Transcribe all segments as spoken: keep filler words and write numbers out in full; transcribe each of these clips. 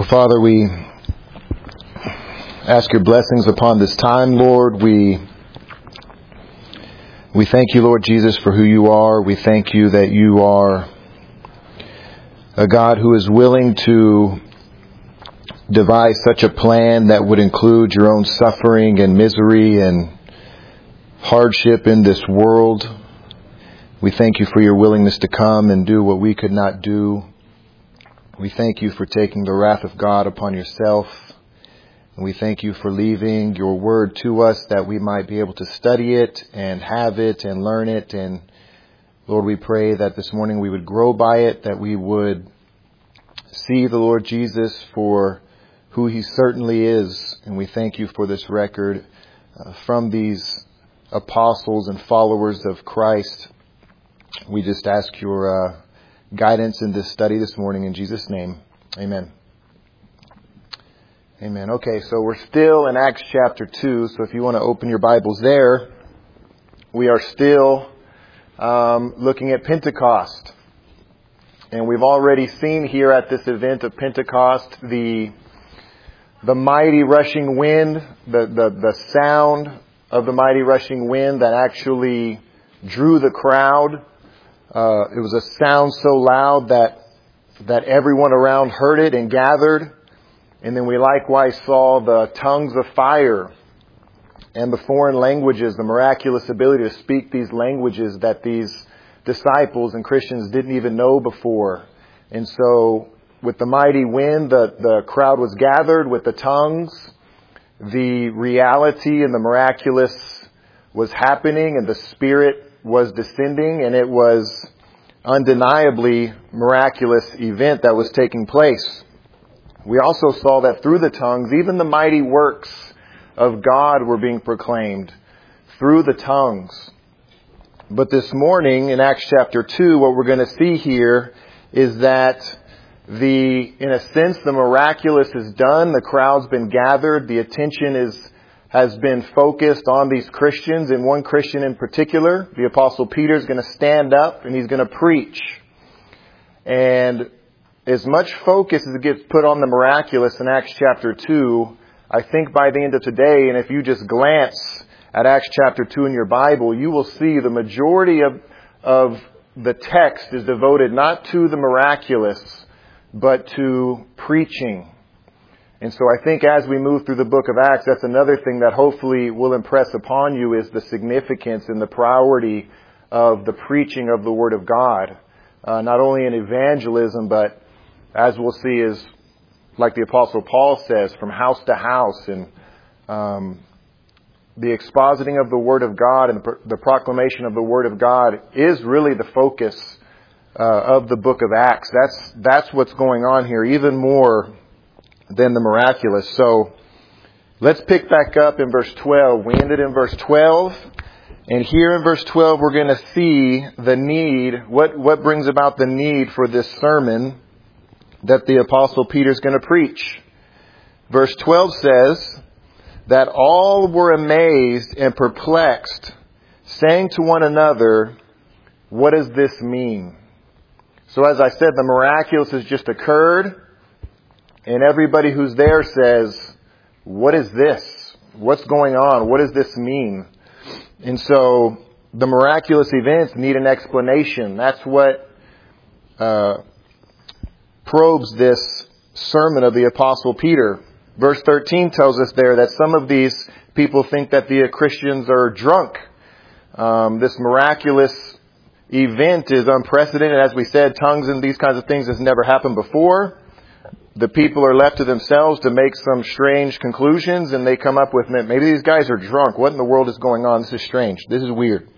Father, we ask your blessings upon this time, Lord. We we thank you, Lord Jesus, for who you are. We thank you that you are a God who is willing to devise such a plan that would include your own suffering and misery and hardship in this world. We thank you for your willingness to come and do what we could not do. We thank you for taking the wrath of God upon yourself. And we thank you for leaving your word to us that we might be able to study it and have it and learn it. And Lord, we pray that this morning we would grow by it, that we would see the Lord Jesus for who he certainly is. And we thank you for this record uh, from these apostles and followers of Christ. We just ask your uh, guidance in this study this morning in Jesus' name. Amen. Amen. Okay, so we're still in Acts chapter two. So if you want to open your Bibles there, we are still um, looking at Pentecost. And we've already seen here at this event of Pentecost the the mighty rushing wind, the, the, the sound of the mighty rushing wind that actually drew the crowd. Uh, it was a sound so loud that that everyone around heard it and gathered. And then we likewise saw the tongues of fire and the foreign languages, the miraculous ability to speak these languages that these disciples and Christians didn't even know before. And so with the mighty wind, the, the crowd was gathered with the tongues. The reality and the miraculous was happening and the Spirit was descending, and it was undeniably miraculous event that was taking place. We also saw that through the tongues, even the mighty works of God were being proclaimed through the tongues. But this morning in Acts chapter two, what we're going to see here is that the, in a sense, the miraculous is done. The crowd's been gathered. The attention is has been focused on these Christians, and one Christian in particular. The Apostle Peter is going to stand up and he's going to preach. And as much focus as it gets put on the miraculous in Acts chapter two, I think by the end of today, and if you just glance at Acts chapter two in your Bible, you will see the majority of, of the text is devoted not to the miraculous, but to preaching. And so I think as we move through the book of Acts, that's another thing that hopefully will impress upon you is the significance and the priority of the preaching of the Word of God. Uh, not only in evangelism, but as we'll see is, like the Apostle Paul says, from house to house. And um, the expositing of the Word of God and the, the proclamation of the Word of God is really the focus uh, of the book of Acts. That's, that's what's going on here, even more than the miraculous. So let's pick back up in verse twelve. We ended in verse twelve. And here in verse twelve, we're going to see the need, what, what brings about the need for this sermon that the Apostle Peter is going to preach. Verse twelve says that all were amazed and perplexed, saying to one another, "What does this mean?" So as I said, the miraculous has just occurred. And everybody who's there says, "What is this? What's going on? What does this mean?" And so the miraculous events need an explanation. That's what uh, probes this sermon of the Apostle Peter. Verse thirteen tells us there that some of these people think that the Christians are drunk. Um, this miraculous event is unprecedented. As we said, tongues and these kinds of things has never happened before. The people are left to themselves to make some strange conclusions, and they come up with, maybe these guys are drunk. What in the world is going on? This is strange. This is weird.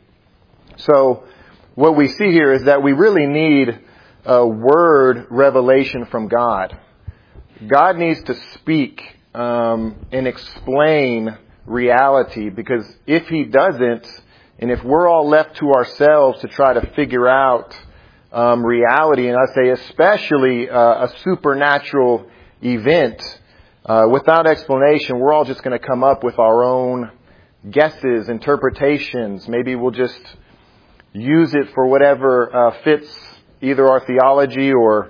So what we see here is that we really need a word revelation from God. God needs to speak um, and explain reality, because if he doesn't, and if we're all left to ourselves to try to figure out Um, reality, and I say especially uh, a supernatural event, uh, without explanation, we're all just going to come up with our own guesses, interpretations. Maybe we'll just use it for whatever uh, fits either our theology or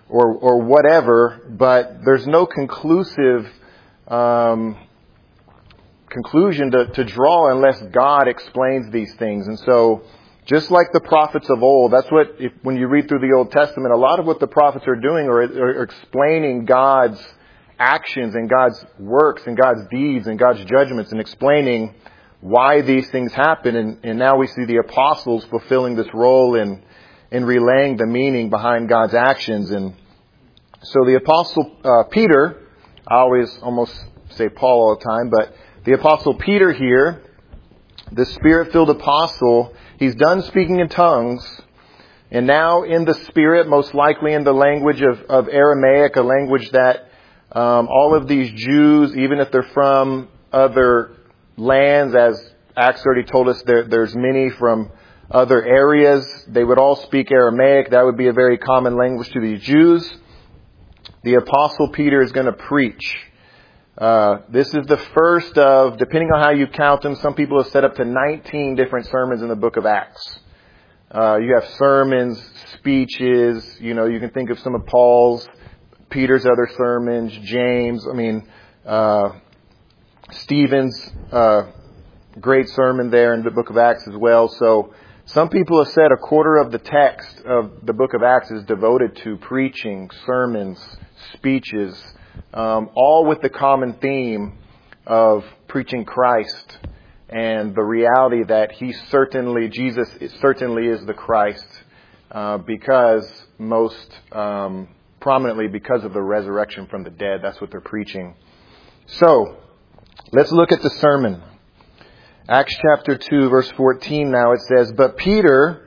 or or whatever, but there's no conclusive um, conclusion to, to draw unless God explains these things. And so, just like the prophets of old, that's what, if, when you read through the Old Testament, a lot of what the prophets are doing are, are explaining God's actions and God's works and God's deeds and God's judgments and explaining why these things happen. And, and now we see the apostles fulfilling this role in, in relaying the meaning behind God's actions. And so the apostle uh, Peter, I always almost say Paul all the time, but the apostle Peter here, the Spirit-filled apostle, he's done speaking in tongues, and now in the Spirit, most likely in the language of, of Aramaic, a language that um, all of these Jews, even if they're from other lands, as Acts already told us, there, there's many from other areas, they would all speak Aramaic. That would be a very common language to these Jews. The apostle Peter is going to preach. Uh, this is the first of, depending on how you count them, some people have set up to nineteen different sermons in the book of Acts. Uh, you have sermons, speeches, you know, you can think of some of Paul's, Peter's other sermons, James, I mean, uh, Stephen's, uh, great sermon there in the book of Acts as well. So some people have said a quarter of the text of the book of Acts is devoted to preaching, sermons, speeches, Um, all with the common theme of preaching Christ and the reality that He certainly, Jesus certainly is the Christ, uh, because most um, prominently because of the resurrection from the dead. That's what they're preaching. So, let's look at the sermon. Acts chapter two, verse fourteen now it says, "But Peter,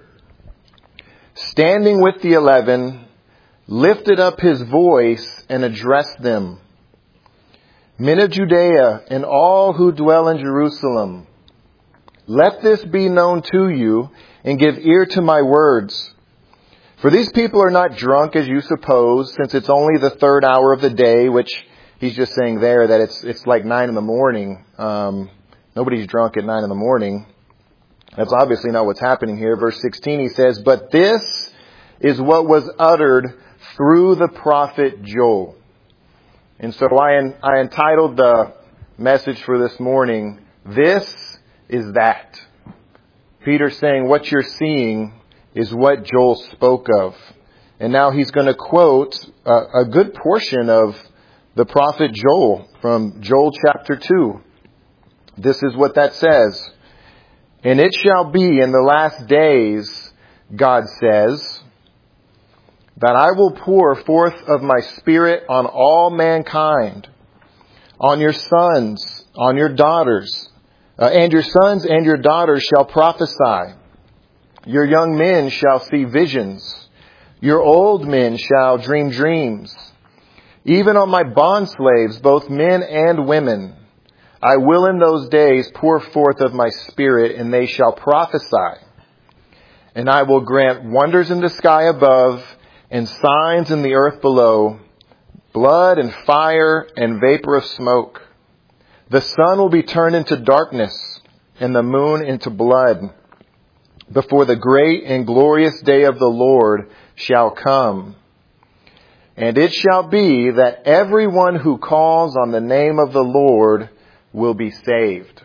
standing with the eleven, lifted up his voice and addressed them. 'Men of Judea and all who dwell in Jerusalem, let this be known to you, and give ear to my words. For these people are not drunk as you suppose, since it's only the third hour of the day,'" which he's just saying there that it's it's like nine in the morning. Um, nobody's drunk at nine in the morning. That's obviously not what's happening here. Verse sixteen, he says, "But this is what was uttered through the prophet Joel." And so I, I entitled the message for this morning, "This is That." Peter's saying what you're seeing is what Joel spoke of. And now he's going to quote a, a good portion of the prophet Joel from Joel chapter two. This is what that says. "And it shall be in the last days, God says, that I will pour forth of my Spirit on all mankind, on your sons, on your daughters, uh, and your sons and your daughters shall prophesy. Your young men shall see visions. Your old men shall dream dreams. Even on my bondslaves, both men and women, I will in those days pour forth of my Spirit, and they shall prophesy. And I will grant wonders in the sky above, and signs in the earth below, blood and fire and vapor of smoke. The sun will be turned into darkness, and the moon into blood, before the great and glorious day of the Lord shall come. And it shall be that everyone who calls on the name of the Lord will be saved."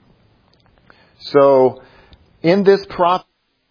So, in this prophecy,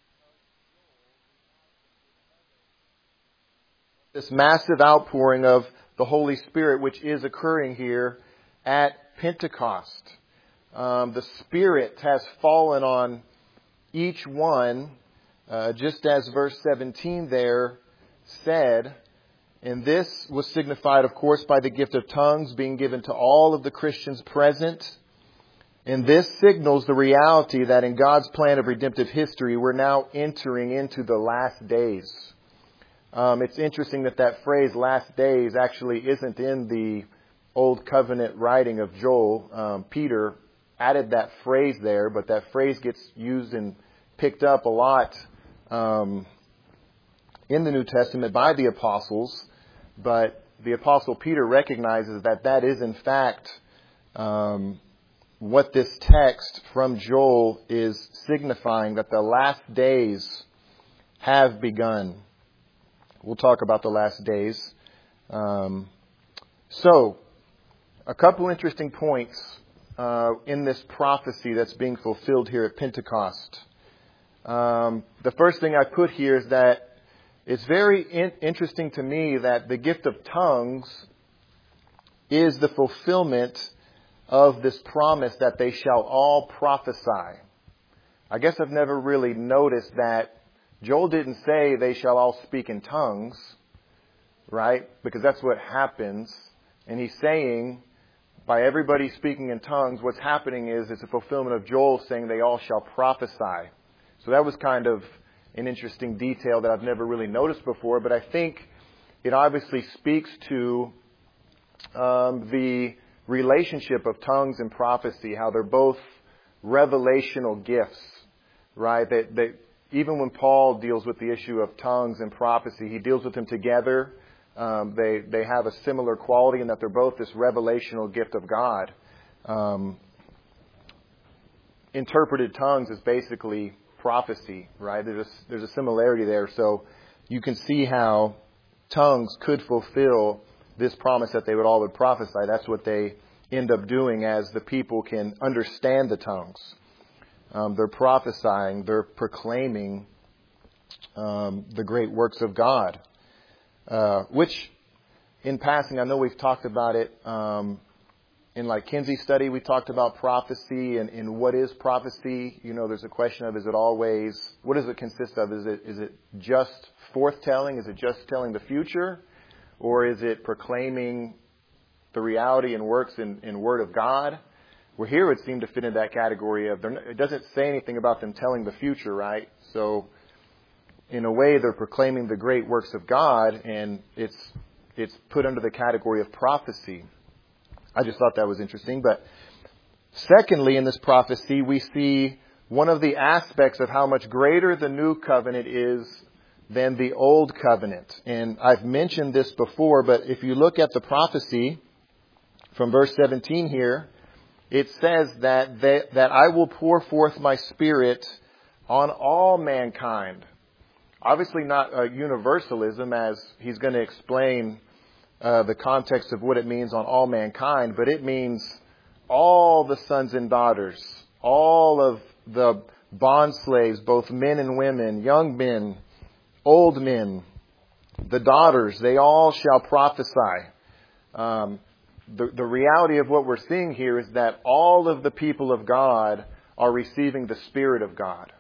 this massive outpouring of the Holy Spirit, which is occurring here at Pentecost. Um, the Spirit has fallen on each one, uh, just as verse seventeen there said. And this was signified, of course, by the gift of tongues being given to all of the Christians present. And this signals the reality that in God's plan of redemptive history, we're now entering into the last days. Um, it's interesting that that phrase, "last days," actually isn't in the Old Covenant writing of Joel. Um, Peter added that phrase there, but that phrase gets used and picked up a lot um, in the New Testament by the apostles. But the apostle Peter recognizes that that is in fact um, what this text from Joel is signifying, that the last days have begun. we'll talk about the last days. Um, so, a couple interesting points uh, in this prophecy that's being fulfilled here at Pentecost. Um, the first thing I put here is that it's very in- interesting to me that the gift of tongues is the fulfillment of this promise that they shall all prophesy. I guess I've never really noticed that Joel didn't say they shall all speak in tongues, right? Because that's what happens. And he's saying, by everybody speaking in tongues, what's happening is it's a fulfillment of Joel saying they all shall prophesy. So that was kind of an interesting detail that I've never really noticed before, but I think it obviously speaks to um, the relationship of tongues and prophecy, how they're both revelational gifts, right? That they, even when Paul deals with the issue of tongues and prophecy, he deals with them together. Um, they they have a similar quality in that they're both this revelational gift of God. Um, interpreted tongues is basically prophecy, right? There's a, there's a similarity there. So you can see how tongues could fulfill this promise that they would all would prophesy. That's what they end up doing as the people can understand the tongues. Um, they're prophesying, they're proclaiming um, the great works of God. Uh, which, in passing, I know we've talked about it um, in like Kinsey's study. We talked about prophecy and, and what is prophecy. You know, there's a question of, is it always, what does it consist of? Is it is it just forthtelling? Is it just telling the future? Or is it proclaiming the reality and works in, in Word of God? Well, here it would seem to fit in that category of, it doesn't say anything about them telling the future, right? So, in a way, they're proclaiming the great works of God, and it's it's put under the category of prophecy. I just thought that was interesting. But secondly, in this prophecy, we see one of the aspects of how much greater the new covenant is than the old covenant. And I've mentioned this before, but if you look at the prophecy from verse seventeen here, it says that they, that I will pour forth my Spirit on all mankind. Obviously not a universalism, as he's going to explain uh, the context of what it means on all mankind, but it means all the sons and daughters, all of the bond slaves, both men and women, young men, old men, the daughters, they all shall prophesy. Um, the, the reality of what we're seeing here is that all of the people of God are receiving the Spirit of God.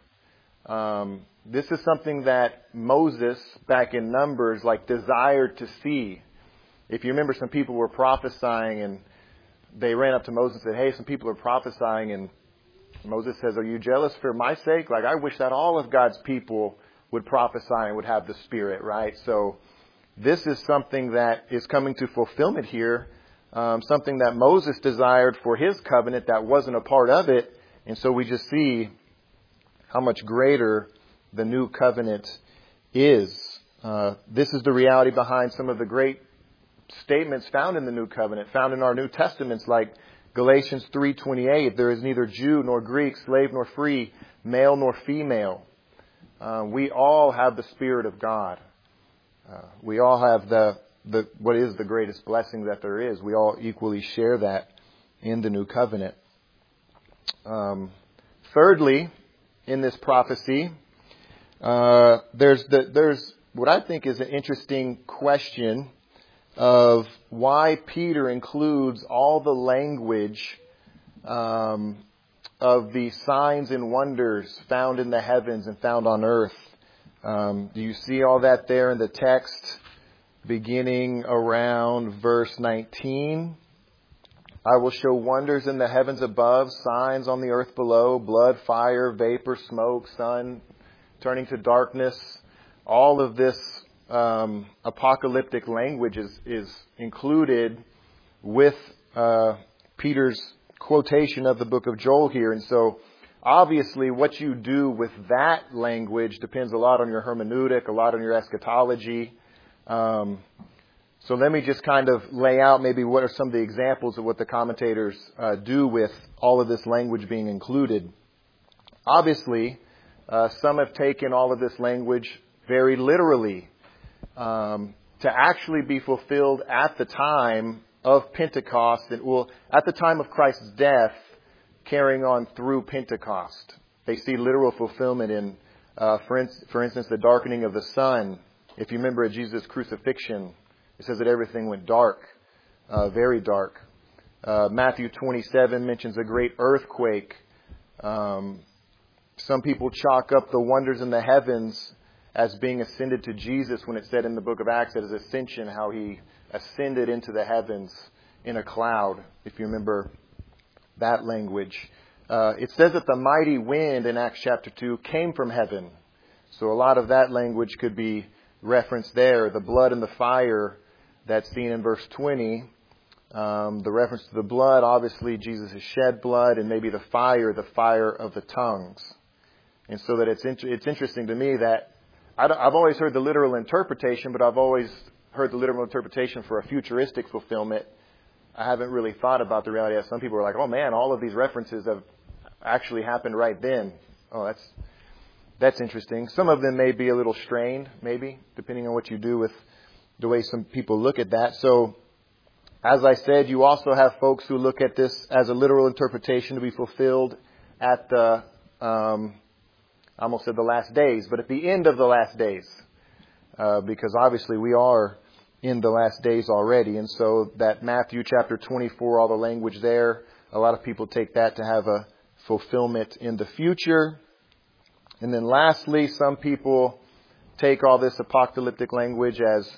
Um, this is something that Moses, back in Numbers, like desired to see. If you remember, some people were prophesying and they ran up to Moses and said, hey, some people are prophesying. And Moses says, are you jealous for my sake? Like, I wish that all of God's people would prophesy and would have the Spirit, right? So this is something that is coming to fulfillment here. Um, something that Moses desired for his covenant that wasn't a part of it. And so we just see how much greater the new covenant is. Uh, this is the reality behind some of the great statements found in the new covenant, found in our New Testaments, like Galatians three twenty-eight. There is neither Jew nor Greek, slave nor free, male nor female. Uh, we all have the Spirit of God. Uh, we all have the the what is the greatest blessing that there is. We all equally share that in the new covenant. Um, thirdly, in this prophecy, uh, there's the, there's what I think is an interesting question of why Peter includes all the language um, of the signs and wonders found in the heavens and found on earth. Um, do you see all that there in the text, beginning around verse nineteen? I will show wonders in the heavens above, signs on the earth below, blood, fire, vapor, smoke, sun turning to darkness. All of this um, apocalyptic language is, is included with uh, Peter's quotation of the book of Joel here. And so obviously what you do with that language depends a lot on your hermeneutic, a lot on your eschatology. Um, so let me just kind of lay out maybe what are some of the examples of what the commentators uh, do with all of this language being included. Obviously, uh, some have taken all of this language very literally. um, to actually be fulfilled at the time of Pentecost, and well, at the time of Christ's death, carrying on through Pentecost. They see literal fulfillment in, uh, for, in, for instance, the darkening of the sun. If you remember at Jesus' crucifixion, it says that everything went dark, uh, very dark. Uh, Matthew twenty-seven mentions a great earthquake. Um, some people chalk up the wonders in the heavens as being ascended to Jesus when it said in the book of Acts that his ascension, how he ascended into the heavens in a cloud, if you remember that language. Uh, it says that the mighty wind in Acts chapter two came from heaven. So a lot of that language could be referenced there. The blood and the fire that's seen in verse twenty. Um, the reference to the blood, obviously Jesus has shed blood, and maybe the fire, the fire of the tongues. And so that it's int- it's interesting to me that I I've always heard the literal interpretation, but I've always heard the literal interpretation for a futuristic fulfillment. I haven't really thought about the reality that some people are like, oh man, all of these references have actually happened right then. Oh, that's that's interesting. Some of them may be a little strained, maybe, depending on what you do with the way some people look at that. So, as I said, you also have folks who look at this as a literal interpretation to be fulfilled at the, um, I almost said the last days, but at the end of the last days. Uh, because obviously we are in the last days already. And so that Matthew chapter twenty-four, all the language there, a lot of people take that to have a fulfillment in the future. And then lastly, some people take all this apocalyptic language as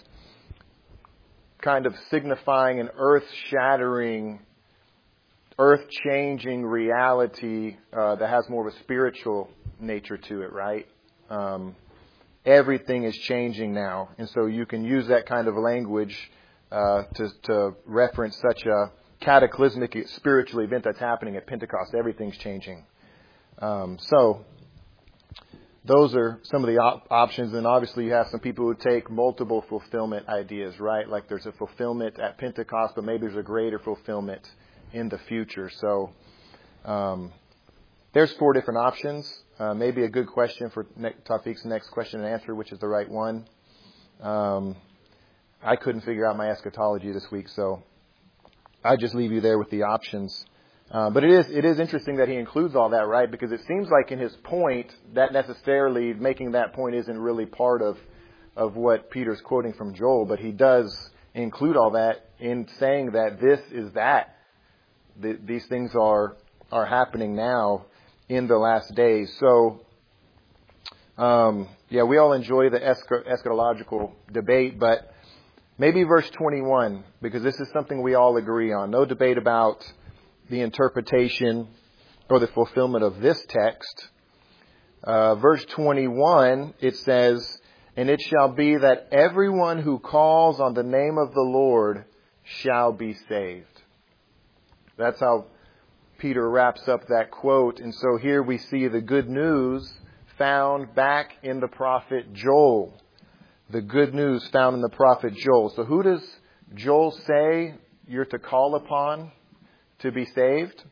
kind of signifying an earth-shattering, earth-changing reality uh, that has more of a spiritual nature to it, right? Um, everything is changing now. And so you can use that kind of language uh, to, to reference such a cataclysmic spiritual event that's happening at Pentecost. Everything's changing. Um, so those are some of the op- options. And obviously you have some people who take multiple fulfillment ideas, right? Like there's a fulfillment at Pentecost, but maybe there's a greater fulfillment in the future. So um, there's four different options. Uh, maybe a good question for ne- Tawfiq's next question and answer, which is the right one. Um, I couldn't figure out my eschatology this week, so I just leave you there with the options. Uh, but it is it is interesting that he includes all that, right? Because it seems like in his point, that necessarily making that point isn't really part of of what Peter's quoting from Joel, but he does include all that in saying that this is that. The, these things are are happening now in the last days. So, um, yeah, we all enjoy the esch- eschatological debate, but maybe verse twenty-one, because this is something we all agree on. No debate about the interpretation or the fulfillment of this text. Uh, verse twenty-one, it says, "And it shall be that everyone who calls on the name of the Lord shall be saved." That's how Peter wraps up that quote. And so here we see the good news found back in the prophet Joel. The good news found in the prophet Joel. So who does Joel say you're to call upon to be saved?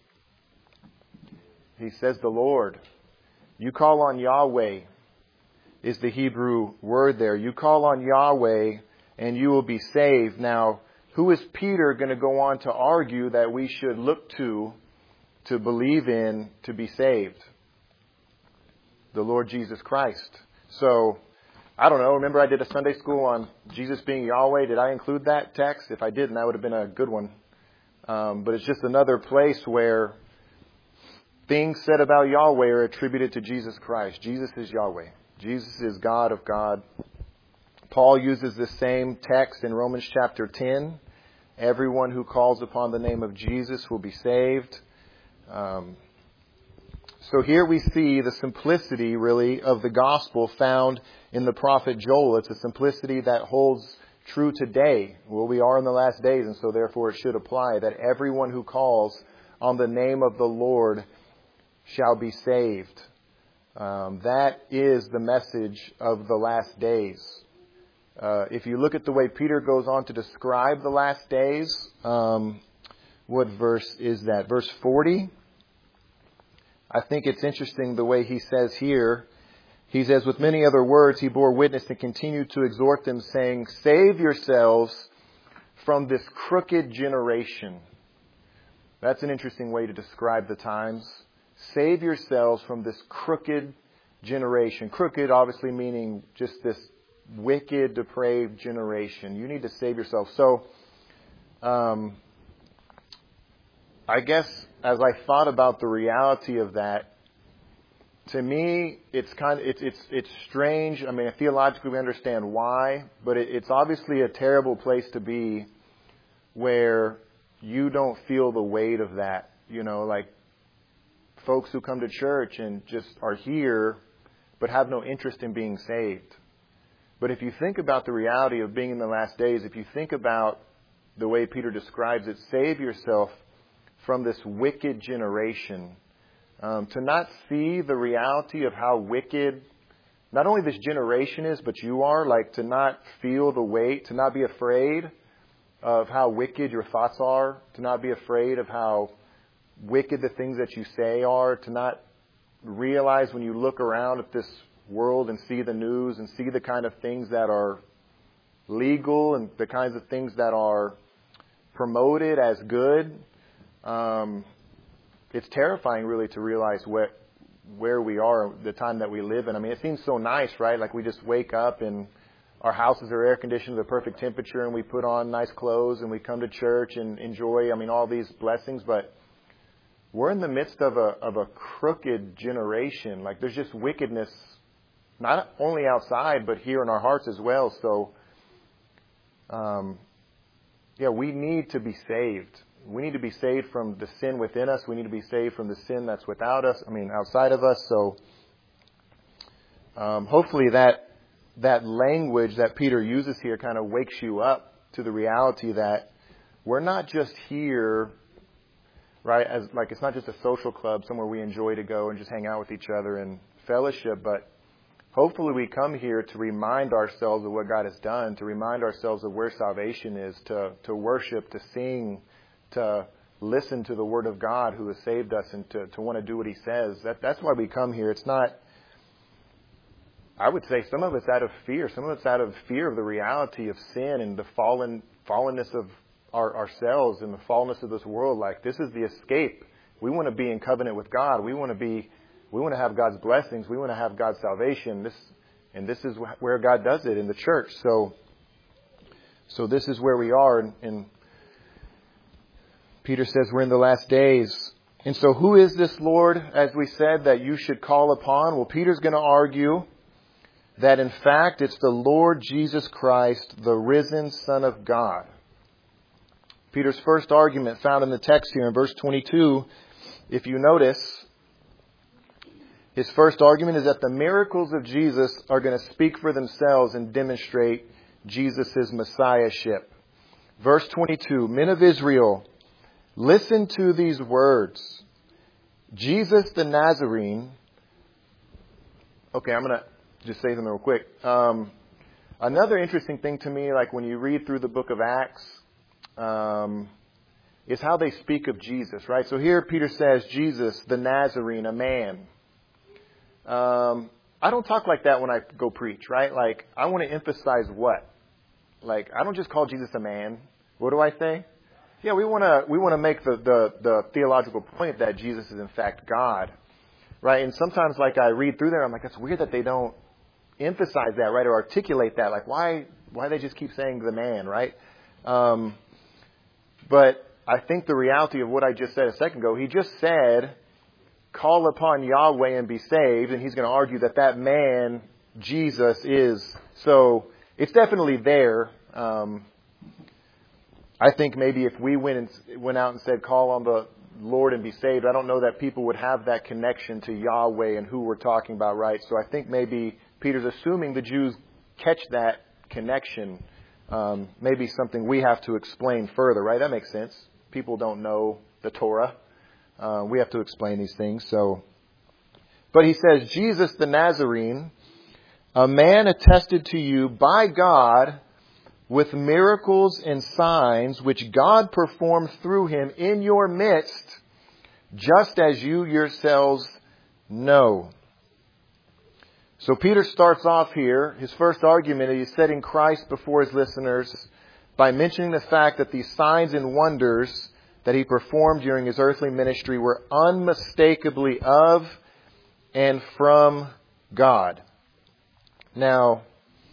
He says the Lord. You call on Yahweh is the Hebrew word there. You call on Yahweh and you will be saved. Now, who is Peter going to go on to argue that we should look to, to believe in, to be saved? The Lord Jesus Christ. So, I don't know. Remember I did a Sunday school on Jesus being Yahweh. Did I include that text? If I didn't, that would have been a good one. Um, but it's just another place where things said about Yahweh are attributed to Jesus Christ. Jesus is Yahweh. Jesus is God of God. Paul uses the same text in Romans chapter ten. Everyone who calls upon the name of Jesus will be saved. Um, so here we see the simplicity, really, of the gospel found in the prophet Joel. It's a simplicity that holds true today. Well, we are in the last days, and so therefore it should apply that everyone who calls on the name of the Lord shall be saved. Um, that is the message of the last days. Uh, if you look at the way Peter goes on to describe the last days, um, what verse is that? Verse forty. I think it's interesting the way he says here. He says, with many other words, he bore witness and continued to exhort them, saying, save yourselves from this crooked generation. That's an interesting way to describe the times. Save yourselves from this crooked generation. Crooked obviously meaning just this wicked, depraved generation. You need to save yourself. So, um, I guess as I thought about the reality of that, to me, it's kind of, it's, it's, it's strange. I mean, theologically we understand why, but it, it's obviously a terrible place to be where you don't feel the weight of that. You know, like folks who come to church and just are here, but have no interest in being saved. But if you think about the reality of being in the last days, if you think about the way Peter describes it, save yourself from this wicked generation. Um, to not see the reality of how wicked not only this generation is, but you are, like to not feel the weight, to not be afraid of how wicked your thoughts are, to not be afraid of how wicked the things that you say are, to not realize when you look around at this world and see the news and see the kind of things that are legal and the kinds of things that are promoted as good. Um, It's terrifying, really, to realize what, where we are, the time that we live in. I mean, it seems so nice, right? Like we just wake up and our houses are air conditioned to the perfect temperature and we put on nice clothes and we come to church and enjoy, I mean, all these blessings. But we're in the midst of a of a crooked generation. Like there's just wickedness, not only outside, but here in our hearts as well. So, um, yeah, we need to be saved. We need to be saved from the sin within us. We need to be saved from the sin that's without us. I mean, outside of us. So, um, hopefully that that language that Peter uses here kind of wakes you up to the reality that we're not just here, right? As like it's not just a social club somewhere we enjoy to go and just hang out with each other and fellowship, but hopefully we come here to remind ourselves of what God has done, to remind ourselves of where salvation is, to to worship, to sing, to listen to the Word of God who has saved us and to, to want to do what He says. That, that's why we come here. It's not, I would say some of it's out of fear. Some of it's out of fear of the reality of sin and the fallen fallenness of our, ourselves and the fallenness of this world. Like, this is the escape. We want to be in covenant with God. We want to be, we want to have God's blessings. We want to have God's salvation. This, and this is where God does it in the church. So, so this is where we are in, in Peter says we're in the last days. And so who is this Lord, as we said, that you should call upon? Well, Peter's going to argue that in fact it's the Lord Jesus Christ, the risen Son of God. Peter's first argument found in the text here in verse twenty-two, if you notice, his first argument is that the miracles of Jesus are going to speak for themselves and demonstrate Jesus' messiahship. Verse twenty-two, men of Israel, listen to these words. Jesus the Nazarene. Okay, I'm going to just say something real quick. Um, another interesting thing to me, like when you read through the book of Acts, um, is how they speak of Jesus, right? So here Peter says, Jesus the Nazarene, a man. Um, I don't talk like that when I go preach, right? Like, I want to emphasize what? Like, I don't just call Jesus a man. What do I say? Yeah, we want to we want to make the, the, the theological point that Jesus is in fact God, right? And sometimes, like I read through there, I'm like, that's weird that they don't emphasize that, right, or articulate that. Like, why why they just keep saying the man, right? Um, but I think the reality of what I just said a second ago, he just said, call upon Yahweh and be saved, and he's going to argue that that man, Jesus, is. So it's definitely there. Um, I think maybe if we went and went out and said, call on the Lord and be saved, I don't know that people would have that connection to Yahweh and who we're talking about, right? So I think maybe Peter's assuming the Jews catch that connection. Um, maybe something we have to explain further, right? That makes sense. People don't know the Torah. Uh, we have to explain these things. So, but he says, Jesus the Nazarene, a man attested to you by God with miracles and signs which God performed through him in your midst, just as you yourselves know. So Peter starts off here. His first argument is he's setting Christ before his listeners by mentioning the fact that these signs and wonders that he performed during his earthly ministry were unmistakably of and from God. Now,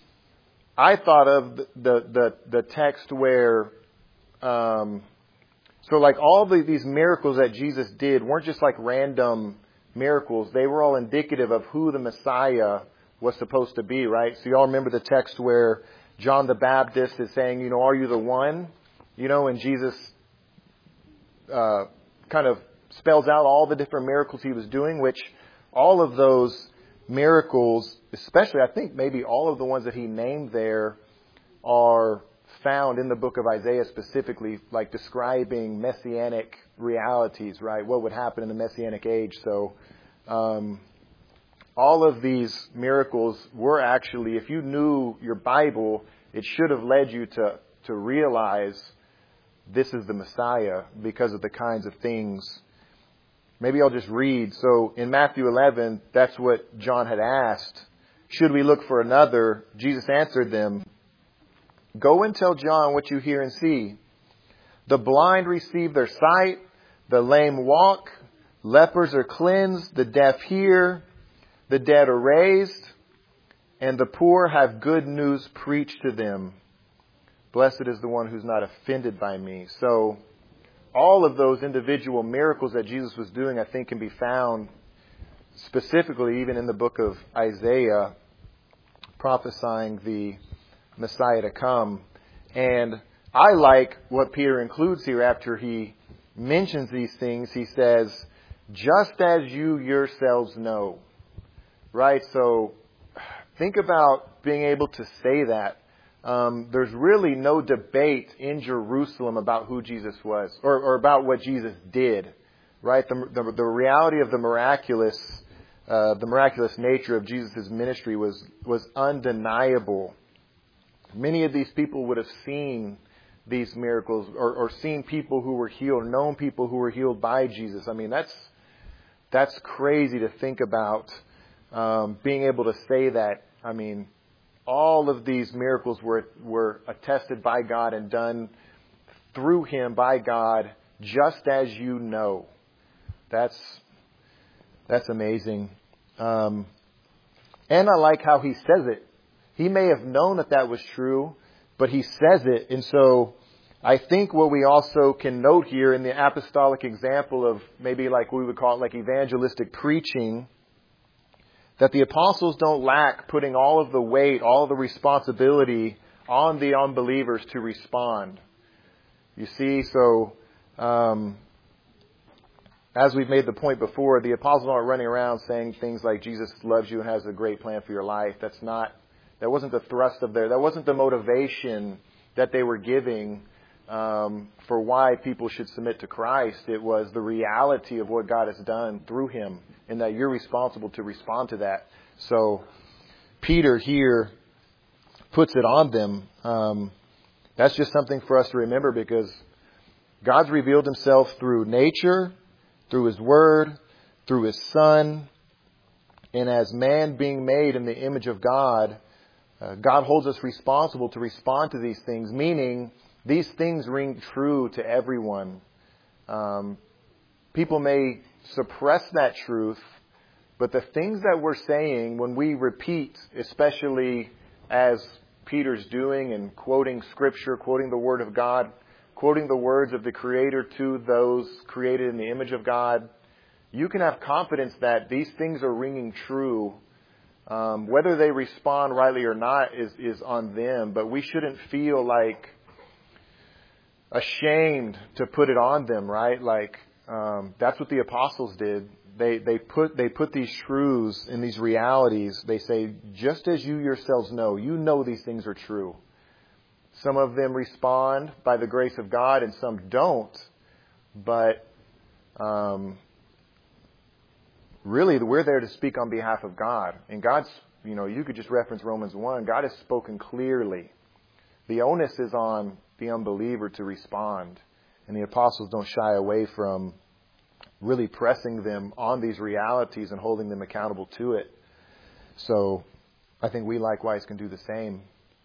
I thought of the the the, the text where, um, so like all the, these miracles that Jesus did weren't just like random miracles. They were all indicative of who the Messiah was supposed to be, right? So you all remember the text where John the Baptist is saying, you know, are you the one? You know, and Jesus uh, kind of spells out all the different miracles he was doing, which all of those miracles, especially I think maybe all of the ones that he named there, are found in the book of Isaiah specifically, like describing messianic realities, right? What would happen in the messianic age. So um, all of these miracles were actually, if you knew your Bible, it should have led you to, to realize this is the Messiah because of the kinds of things. Maybe I'll just read. So in Matthew eleven, that's what John had asked. Should we look for another? Jesus answered them, go and tell John what you hear and see. The blind receive their sight, the lame walk, lepers are cleansed, the deaf hear, the dead are raised, and the poor have good news preached to them. Blessed is the one who's not offended by me. So all of those individual miracles that Jesus was doing, I think, can be found specifically even in the book of Isaiah, prophesying the Messiah to come. And I like what Peter includes here after he mentions these things. He says, just as you yourselves know. Right? So think about being able to say that. Um, there's really no debate in Jerusalem about who Jesus was or, or about what Jesus did. Right? The, the, the reality of the miraculous, uh, the miraculous nature of Jesus' ministry was, was undeniable. Many of these people would have seen these miracles or, or seen people who were healed, known people who were healed by Jesus. I mean, that's that's crazy to think about, um, being able to say that. I mean, all of these miracles were were attested by God and done through Him by God, just as you know. That's that's amazing. Um, and I like how He says it. He may have known that that was true, but He says it. And so I think what we also can note here in the apostolic example of maybe like we would call it like evangelistic preaching, that the apostles don't lack putting all of the weight, all of the responsibility on the unbelievers to respond. You see, so um, as we've made the point before, the apostles aren't running around saying things like Jesus loves you and has a great plan for your life. That's not That wasn't the thrust of their, that wasn't the motivation that they were giving um, for why people should submit to Christ. It was the reality of what God has done through Him and that you're responsible to respond to that. So Peter here puts it on them. Um, that's just something for us to remember because God's revealed Himself through nature, through His Word, through His Son, and as man being made in the image of God, Uh, God holds us responsible to respond to these things, meaning these things ring true to everyone. Um, people may suppress that truth, but the things that we're saying when we repeat, especially as Peter's doing and quoting Scripture, quoting the Word of God, quoting the words of the Creator to those created in the image of God, you can have confidence that these things are ringing true. Um, whether they respond rightly or not is, is on them, but we shouldn't feel like ashamed to put it on them, right? Like um, that's what the apostles did. They they put they put these truths and these realities. They say, just as you yourselves know, you know these things are true. Some of them respond by the grace of God, and some don't. But um, really, we're there to speak on behalf of God. And God's, you know, you could just reference Romans one. God has spoken clearly. The onus is on the unbeliever to respond. And the apostles don't shy away from really pressing them on these realities and holding them accountable to it. So I think we likewise can do the same.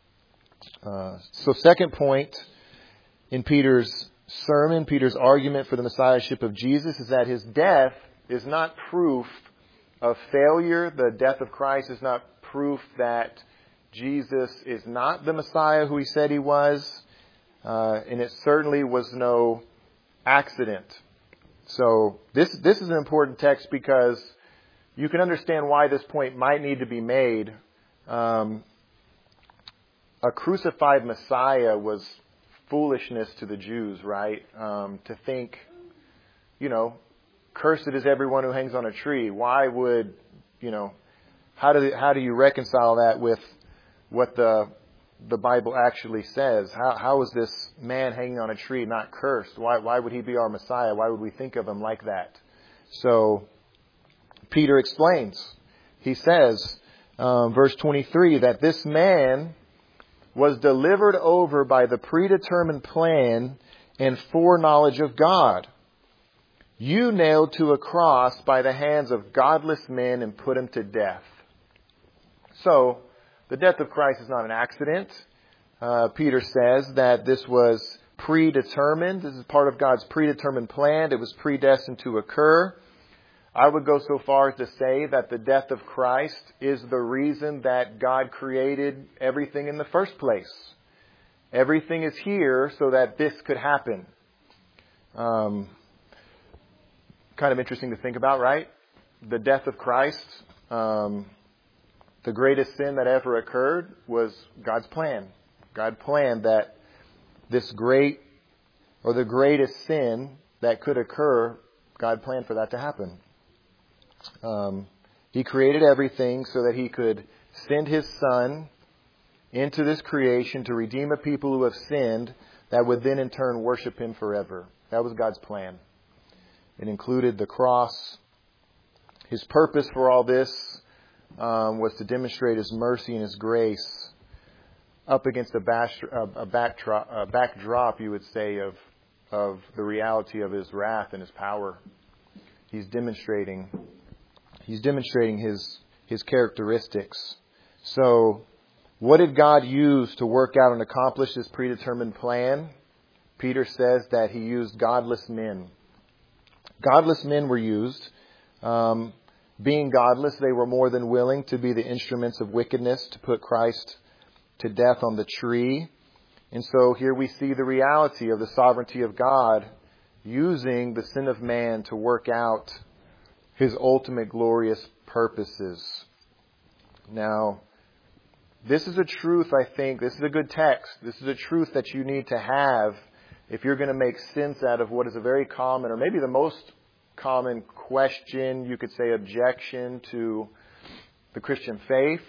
Uh, so second point in Peter's sermon, Peter's argument for the Messiahship of Jesus is that his death is not proof of failure. The death of Christ is not proof that Jesus is not the Messiah who he said he was. Uh, and it certainly was no accident. So this this is an important text because you can understand why this point might need to be made. Um, a crucified Messiah was foolishness to the Jews, right? Um, to think, you know, cursed is everyone who hangs on a tree. Why would, you know, how do how do you reconcile that with what the the Bible actually says? How how is this man hanging on a tree not cursed? Why why would he be our Messiah? Why would we think of him like that? So Peter explains. He says, um, verse twenty-three, that this man was delivered over by the predetermined plan and foreknowledge of God. You nailed to a cross by the hands of godless men and put him to death. So the death of Christ is not an accident. Uh, Peter says that this was predetermined. This is part of God's predetermined plan. It was predestined to occur. I would go so far as to say that the death of Christ is the reason that God created everything in the first place. Everything is here so that this could happen. Um, kind of interesting to think about, right? The death of Christ, um, the greatest sin that ever occurred was God's plan. God planned that this great, or the greatest sin that could occur, God planned for that to happen. Um, he created everything so that he could send his Son into this creation to redeem a people who have sinned that would then in turn worship him forever. That was God's plan. It included the cross. His purpose for all this um, was to demonstrate his mercy and his grace up against a, bash, a, backdrop, a backdrop, you would say, of, of the reality of his wrath and his power. He's demonstrating He's demonstrating his his characteristics. So, what did God use to work out and accomplish this predetermined plan? Peter says that he used godless men. Godless men were used. Um, being godless, they were more than willing to be the instruments of wickedness to put Christ to death on the tree. And so here we see the reality of the sovereignty of God using the sin of man to work out his ultimate glorious purposes. Now, this is a truth, I think, this is a good text. This is a truth that you need to have if you're going to make sense out of what is a very common, or maybe the most common question, you could say objection to the Christian faith,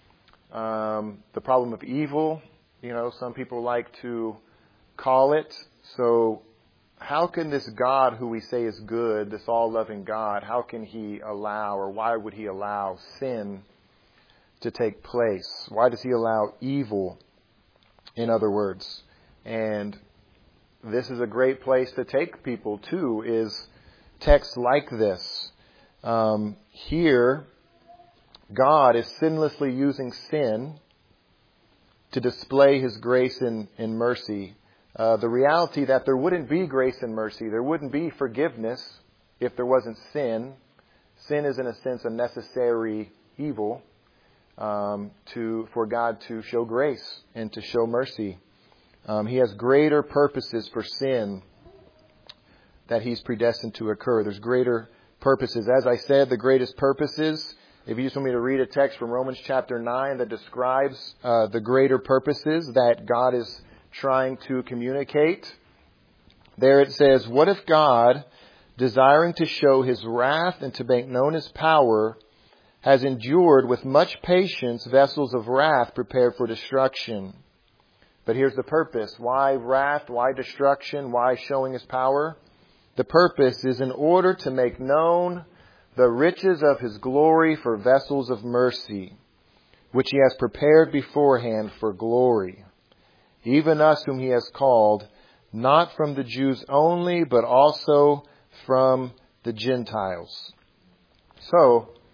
um, the problem of evil. You know, some people like to call it. So, how can this God who we say is good, this all-loving God, how can he allow, or why would he allow sin to take place? Why does he allow evil, in other words? And this is a great place to take people to, is texts like this. Um, here, God is sinlessly using sin to display his grace and, and mercy. Uh, the reality that there wouldn't be grace and mercy, there wouldn't be forgiveness if there wasn't sin. Sin is, in a sense, a necessary evil um, to for God to show grace and to show mercy. Um, he has greater purposes for sin that he's predestined to occur. There's greater purposes. As I said, the greatest purposes, if you just want me to read a text from Romans chapter nine that describes uh, the greater purposes that God is trying to communicate. There it says, what if God, desiring to show his wrath and to make known his power, has endured with much patience vessels of wrath prepared for destruction? But here's the purpose. Why wrath? Why destruction? Why showing his power? The purpose is in order to make known the riches of his glory for vessels of mercy, which he has prepared beforehand for glory. Even us whom he has called, not from the Jews only, but also from the Gentiles. So,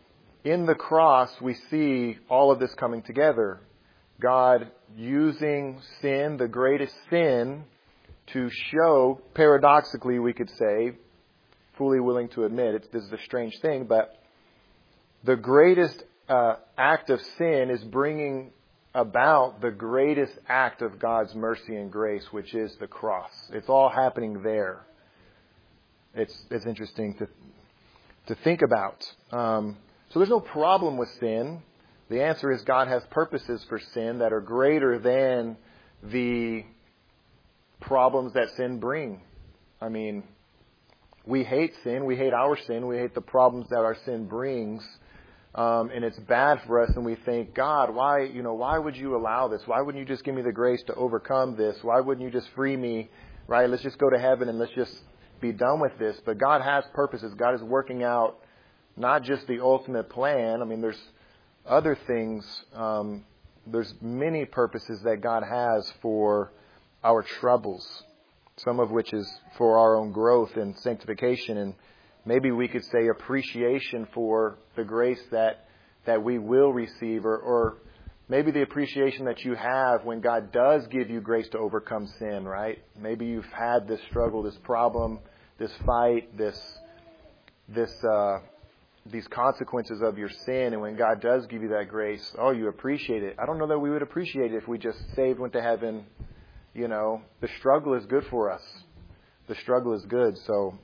in the cross, we see all of this coming together. God using sin, the greatest sin, to show, paradoxically we could say, fully willing to admit, it's, this is a strange thing, but the greatest uh, act of sin is bringing about the greatest act of God's mercy and grace, which is the cross. It's all happening there. It's it's interesting to to think about. Um, so there's no problem with sin. The answer is God has purposes for sin that are greater than the problems that sin bring. I mean, we hate sin. We hate our sin. We hate the problems that our sin brings. Um, and it's bad for us, and we think, God, why, you know, why would you allow this? Why wouldn't you just give me the grace to overcome this? Why wouldn't you just free me, right? Let's just go to heaven and let's just be done with this. But God has purposes. God is working out not just the ultimate plan. I mean, there's other things. Um, there's many purposes that God has for our troubles, some of which is for our own growth and sanctification, and maybe we could say appreciation for the grace that that we will receive, or, or maybe the appreciation that you have when God does give you grace to overcome sin, right? Maybe you've had this struggle, this problem, this fight, this this uh, these consequences of your sin, and when God does give you that grace, oh, you appreciate it. I don't know that we would appreciate it if we just saved, went to heaven. You know, the struggle is good for us. The struggle is good, so...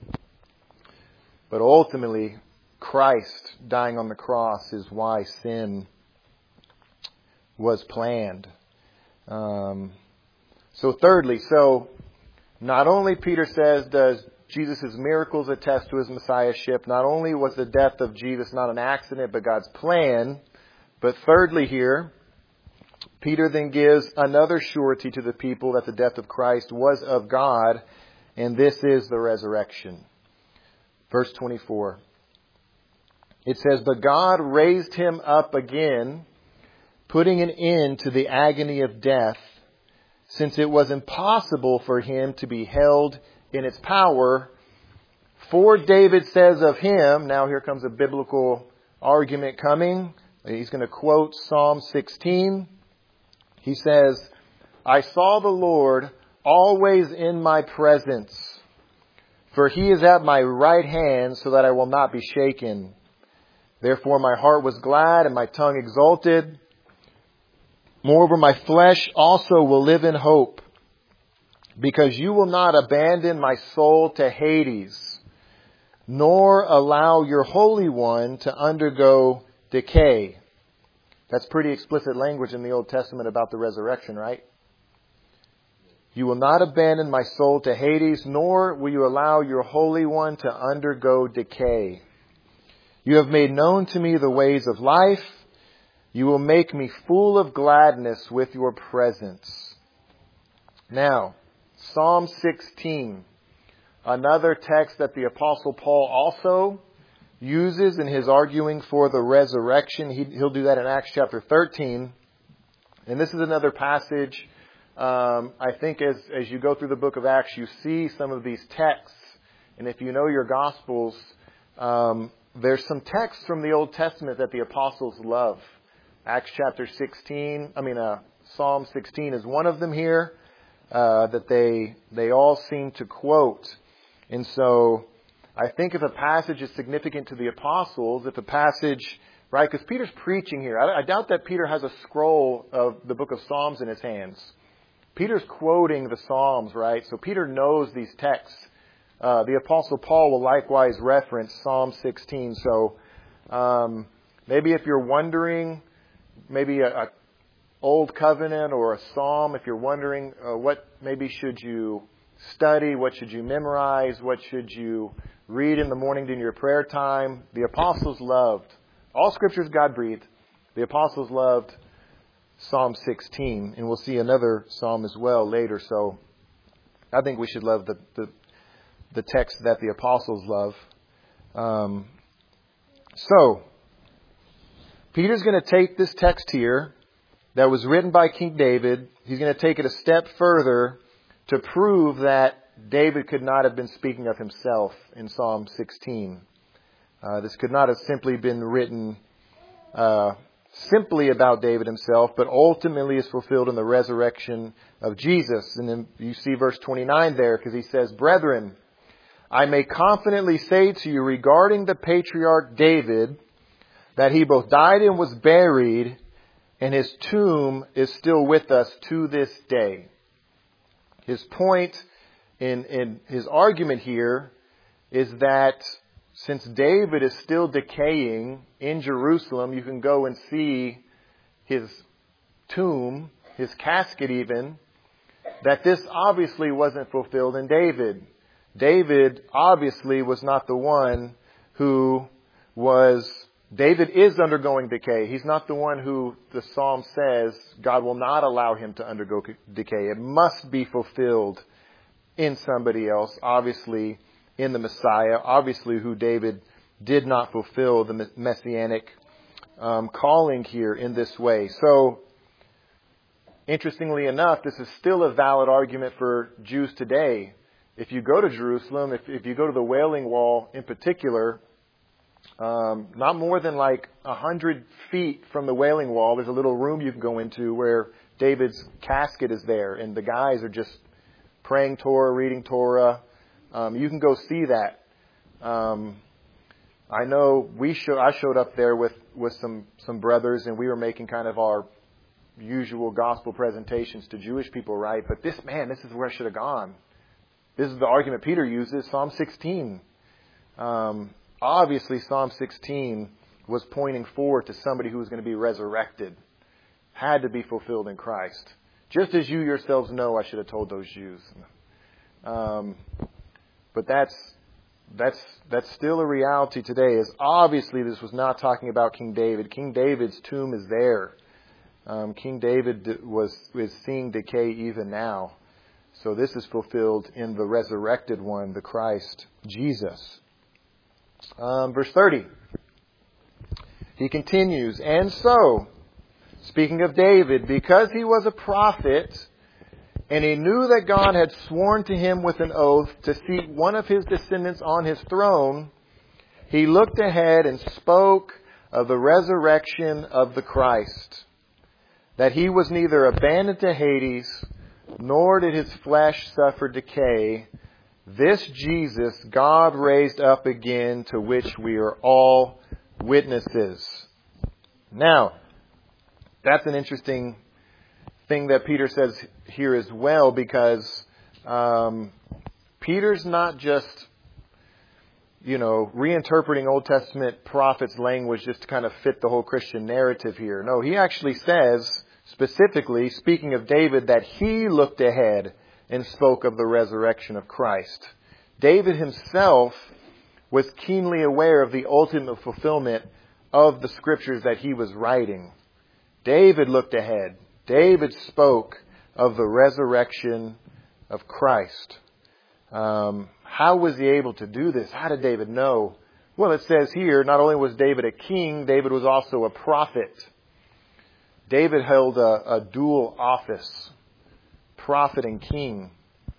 But ultimately, Christ dying on the cross is why sin was planned. Um, so thirdly, so not only, Peter says, does Jesus' miracles attest to his messiahship, not only was the death of Jesus not an accident, but God's plan, but thirdly here, Peter then gives another surety to the people that the death of Christ was of God, and this is the resurrection. Verse twenty-four. It says, "But God raised him up again, putting an end to the agony of death, since it was impossible for him to be held in its power. For David says of him," now here comes a biblical argument coming. He's going to quote Psalm sixteen. He says, "I saw the Lord always in my presence. For he is at my right hand, so that I will not be shaken. Therefore my heart was glad and my tongue exulted. Moreover, my flesh also will live in hope, because you will not abandon my soul to Hades, nor allow your Holy One to undergo decay." That's pretty explicit language in the Old Testament about the resurrection, right? "You will not abandon my soul to Hades, nor will you allow your Holy One to undergo decay. You have made known to me the ways of life. You will make me full of gladness with your presence." Now, Psalm sixteen, another text that the Apostle Paul also uses in his arguing for the resurrection. He, he'll do that in Acts chapter thirteen. And this is another passage. Um, I think as, as you go through the book of Acts, you see some of these texts. And if you know your Gospels, um, there's some texts from the Old Testament that the apostles love. Acts chapter sixteen, I mean, uh, Psalm sixteen is one of them here uh, that they they all seem to quote. And so I think if a passage is significant to the apostles, if a passage, right, because Peter's preaching here. I, I doubt that Peter has a scroll of the book of Psalms in his hands. Peter's quoting the Psalms, right? So Peter knows these texts. Uh, the Apostle Paul will likewise reference Psalm sixteen. So um, maybe if you're wondering, maybe a, a Old Covenant or a Psalm, if you're wondering uh, what maybe should you study, what should you memorize, what should you read in the morning during your prayer time, the apostles loved, all Scripture is God-breathed. The apostles loved Psalm sixteen, and we'll see another psalm as well later. So I think we should love the the, the text that the apostles love. Um, so Peter's going to take this text here that was written by King David. He's going to take it a step further to prove that David could not have been speaking of himself in Psalm sixteen. Uh, this could not have simply been written uh, simply about David himself, but ultimately is fulfilled in the resurrection of Jesus. And then you see verse twenty-nine there, because he says, "Brethren, I may confidently say to you regarding the patriarch David, that he both died and was buried, and his tomb is still with us to this day." His point in, in his argument here is that since David is still decaying in Jerusalem, you can go and see his tomb, his casket even, that this obviously wasn't fulfilled in David. David obviously was not the one who was, David is undergoing decay. He's not the one who the Psalm says God will not allow him to undergo decay. It must be fulfilled in somebody else, obviously in the Messiah, obviously who David did not fulfill the messianic um, calling here in this way. So, interestingly enough, this is still a valid argument for Jews today. If you go to Jerusalem, if, if you go to the Wailing Wall in particular, um, not more than like a hundred feet from the Wailing Wall, there's a little room you can go into where David's casket is there, and the guys are just praying Torah, reading Torah. Um, you can go see that. Um, I know we show, I showed up there with, with some, some brothers, and we were making kind of our usual gospel presentations to Jewish people, right? But this, man, this is where I should have gone. This is the argument Peter uses, Psalm sixteen. Um, obviously, Psalm sixteen was pointing forward to somebody who was going to be resurrected. Had to be fulfilled in Christ. Just as you yourselves know, I should have told those Jews. Um, but that's that's that's still a reality today. As obviously, this was not talking about King David. King David's tomb is there. Um, King David was is seeing decay even now. So this is fulfilled in the resurrected one, the Christ, Jesus. Um, verse thirty. He continues, "And so, speaking of David, because he was a prophet, and he knew that God had sworn to him with an oath to seat one of his descendants on his throne, he looked ahead and spoke of the resurrection of the Christ, that he was neither abandoned to Hades, nor did his flesh suffer decay. This Jesus God raised up again, to which we are all witnesses." Now, that's an interesting thing that Peter says here as well, because um, Peter's not just, you know, reinterpreting Old Testament prophets' language just to kind of fit the whole Christian narrative here. No, he actually says, specifically, speaking of David, that he looked ahead and spoke of the resurrection of Christ. David himself was keenly aware of the ultimate fulfillment of the scriptures that he was writing. David looked ahead. David spoke of the resurrection of Christ. Um, how was he able to do this? How did David know? Well, it says here, not only was David a king, David was also a prophet. David held a, a dual office, prophet and king.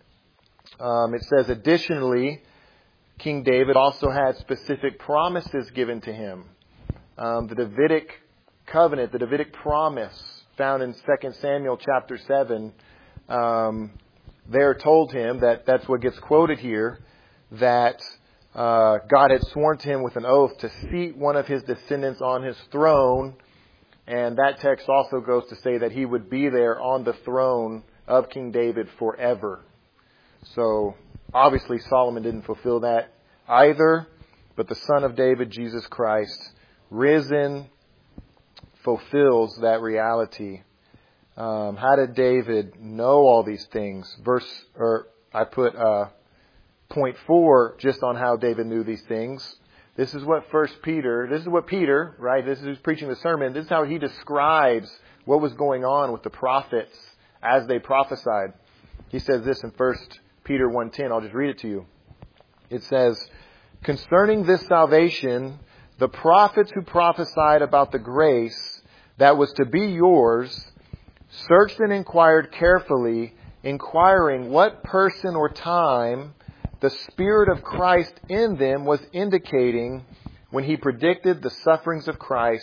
Um, it says, additionally, King David also had specific promises given to him. Um, the Davidic covenant, the Davidic promise found in Second Samuel chapter seven, um, there told him that, that's what gets quoted here, that uh, God had sworn to him with an oath to seat one of his descendants on his throne. And that text also goes to say that he would be there on the throne of King David forever. So, obviously Solomon didn't fulfill that either, but the Son of David, Jesus Christ, risen, fulfills that reality. Um, how did David know all these things? Verse, or I put uh, point four just on how David knew these things. This is what First Peter, this is what Peter, right, this is who's preaching the sermon, this is how he describes what was going on with the prophets as they prophesied. He says this in First Peter one ten, I'll just read it to you. It says, "Concerning this salvation, the prophets who prophesied about the grace that was to be yours searched and inquired carefully, inquiring what person or time the Spirit of Christ in them was indicating when he predicted the sufferings of Christ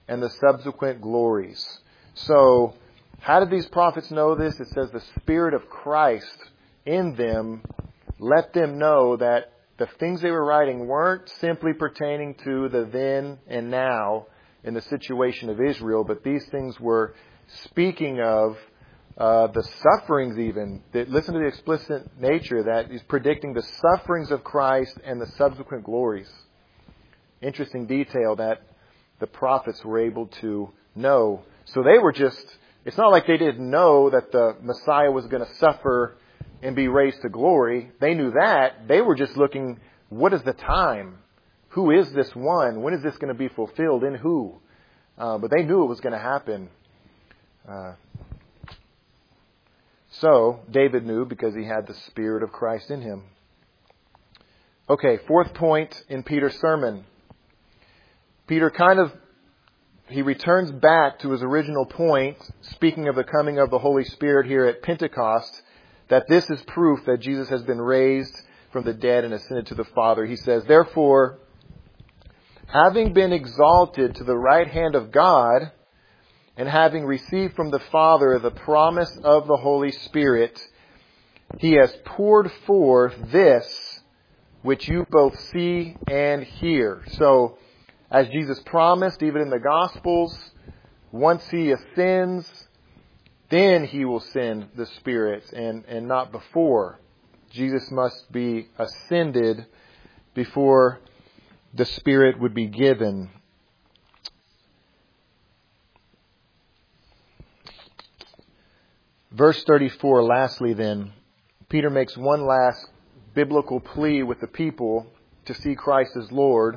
and the subsequent glories. So, how did these prophets know this? It says the Spirit of Christ in them let them know that the things they were writing weren't simply pertaining to the then and now in the situation of Israel, but these things were speaking of uh, the sufferings even. Listen to the explicit nature that he's predicting the sufferings of Christ and the subsequent glories. Interesting detail that the prophets were able to know. So they were just, it's not like they didn't know that the Messiah was going to suffer and be raised to glory. They knew that. They were just looking, what is the time? Who is this one? When is this going to be fulfilled? In who? Uh, but they knew it was going to happen. Uh, so, David knew because he had the Spirit of Christ in him. Okay, fourth point in Peter's sermon. Peter kind of, he returns back to his original point, speaking of the coming of the Holy Spirit here at Pentecost, that this is proof that Jesus has been raised from the dead and ascended to the Father. He says, therefore, having been exalted to the right hand of God, and having received from the Father the promise of the Holy Spirit, He has poured forth this which you both see and hear. So, as Jesus promised, even in the Gospels, once He ascends, then He will send the Spirit, and, and not before. Jesus must be ascended before the Spirit would be given. Verse thirty-four, lastly then, Peter makes one last biblical plea with the people to see Christ as Lord.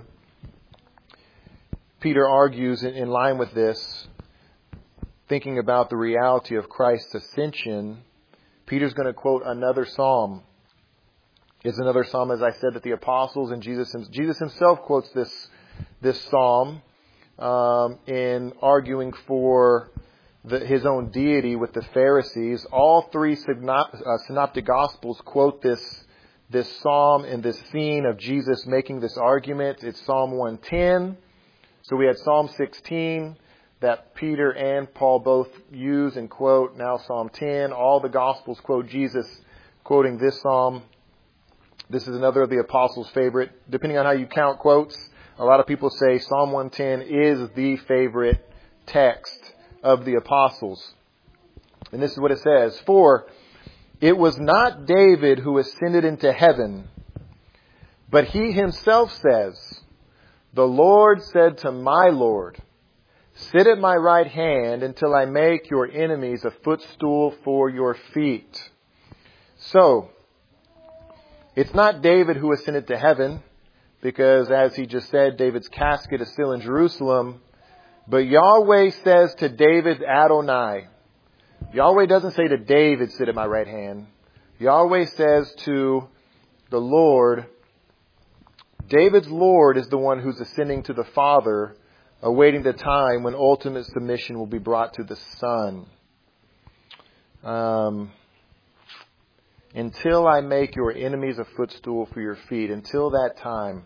Peter argues in line with this, thinking about the reality of Christ's ascension. Peter's going to quote another psalm. It's another psalm, as I said, that the apostles and Jesus Jesus himself quotes this this psalm um, in arguing for the, his own deity with the Pharisees. All three synop, uh, synoptic gospels quote this this psalm in this scene of Jesus making this argument. It's Psalm one ten. So we had Psalm sixteen that Peter and Paul both use and quote. Now Psalm ten. All the gospels quote Jesus quoting this psalm. This is another of the apostles' favorite. Depending on how you count quotes, a lot of people say Psalm one ten is the favorite text of the apostles. And this is what it says. For it was not David who ascended into heaven, but he himself says, the Lord said to my Lord, sit at my right hand until I make your enemies a footstool for your feet. So, it's not David who ascended to heaven, because as he just said, David's casket is still in Jerusalem. But Yahweh says to David, Adonai. Yahweh doesn't say to David, sit at my right hand. Yahweh says to the Lord, David's Lord is the one who's ascending to the Father, awaiting the time when ultimate submission will be brought to the Son. Um... Until I make your enemies a footstool for your feet. Until that time.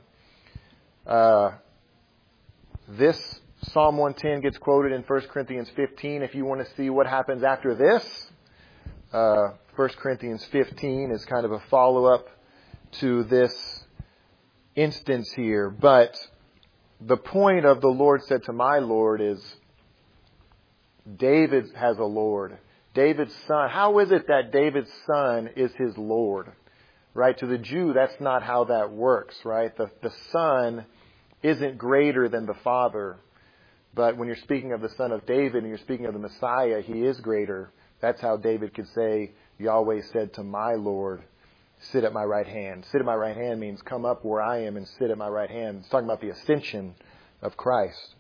Uh, this Psalm one ten gets quoted in First Corinthians fifteen. If you want to see what happens after this, uh, First Corinthians fifteen is kind of a follow-up to this instance here. But the point of the Lord said to my Lord is David has a Lord. David's son. How is it that David's son is his Lord? Right? To the Jew, that's not how that works, right? The, the son isn't greater than the father. But when you're speaking of the son of David and you're speaking of the Messiah, he is greater. That's how David could say, Yahweh said to my Lord, sit at my right hand. Sit at my right hand means come up where I am and sit at my right hand. It's talking about the ascension of Christ.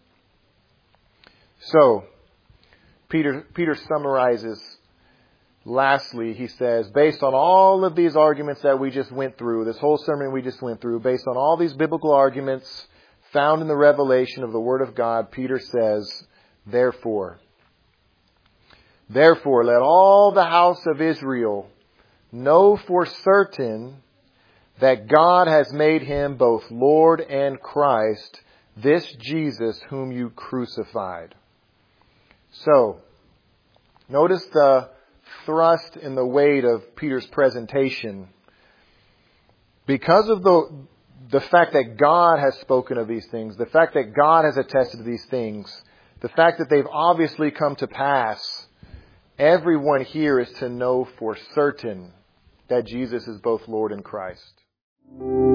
So, Peter, Peter summarizes, lastly, he says, based on all of these arguments that we just went through, this whole sermon we just went through, based on all these biblical arguments found in the revelation of the Word of God, Peter says, therefore, therefore, let all the house of Israel know for certain that God has made him both Lord and Christ, this Jesus whom you crucified. So, notice the thrust and the weight of Peter's presentation. Because of the, the fact that God has spoken of these things, the fact that God has attested to these things, the fact that they've obviously come to pass, everyone here is to know for certain that Jesus is both Lord and Christ.